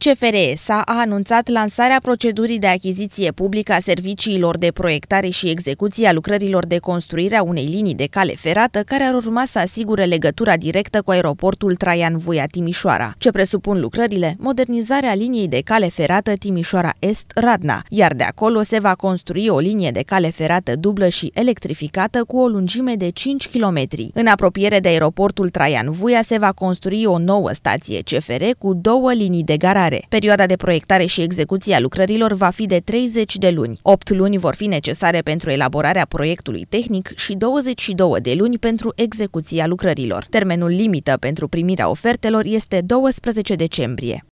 CFR S.A. a anunțat lansarea procedurii de achiziție publică a serviciilor de proiectare și execuție a lucrărilor de construire a unei linii de cale ferată care ar urma să asigure legătura directă cu aeroportul Traian Vuia Timișoara. Ce presupun lucrările? Modernizarea liniei de cale ferată Timișoara Est-Radna, iar de acolo se va construi o linie de cale ferată dublă și electrificată cu o lungime de 5 km. În apropiere de aeroportul Traian Vuia se va construi o nouă stație CFR cu 2 linii de garare. Perioada de proiectare și execuție a lucrărilor va fi de 30 de luni. 8 luni vor fi necesare pentru elaborarea proiectului tehnic și 22 de luni pentru execuția lucrărilor. Termenul limită pentru primirea ofertelor este 12 decembrie.